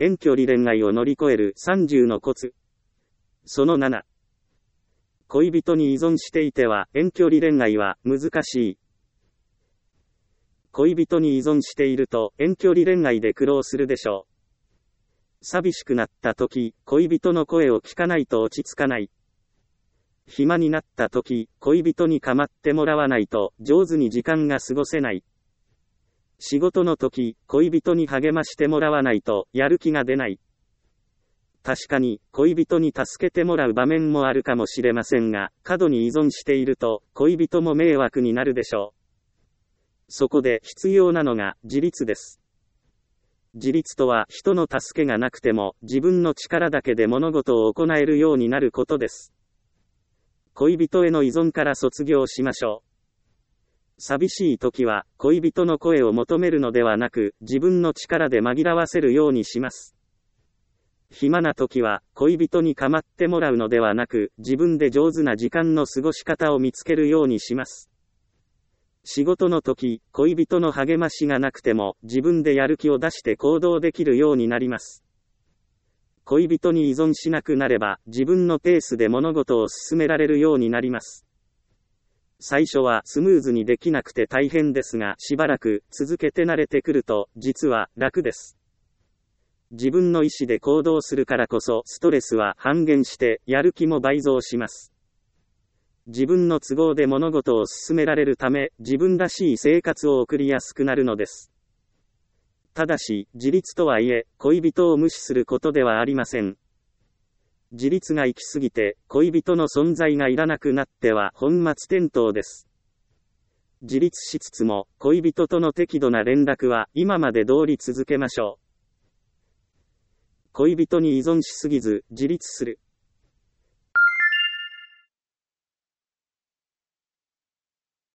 遠距離恋愛を乗り越える30のコツ。その7。恋人に依存していては遠距離恋愛は難しい。恋人に依存していると遠距離恋愛で苦労するでしょう。寂しくなった時、恋人の声を聞かないと落ち着かない。暇になった時、恋人に構ってもらわないと上手に時間が過ごせない。仕事の時、恋人に励ましてもらわないとやる気が出ない。確かに、恋人に助けてもらう場面もあるかもしれませんが、過度に依存していると、恋人も迷惑になるでしょう。そこで必要なのが自立です。自立とは人の助けがなくても自分の力だけで物事を行えるようになることです。恋人への依存から卒業しましょう。寂しい時は恋人の声を求めるのではなく自分の力で紛らわせるようにします。暇な時は恋人に構ってもらうのではなく自分で上手な時間の過ごし方を見つけるようにします。仕事の時、恋人の励ましがなくても自分でやる気を出して行動できるようになります。恋人に依存しなくなれば自分のペースで物事を進められるようになります。最初はスムーズにできなくて大変ですがしばらく続けて慣れてくると実は楽です。自分の意思で行動するからこそストレスは半減してやる気も倍増します。自分の都合で物事を進められるため自分らしい生活を送りやすくなるのです。ただし自立とはいえ恋人を無視することではありません。自立が行き過ぎて恋人の存在がいらなくなっては本末転倒です。自立しつつも恋人との適度な連絡は今まで通り続けましょう。恋人に依存しすぎず自立する。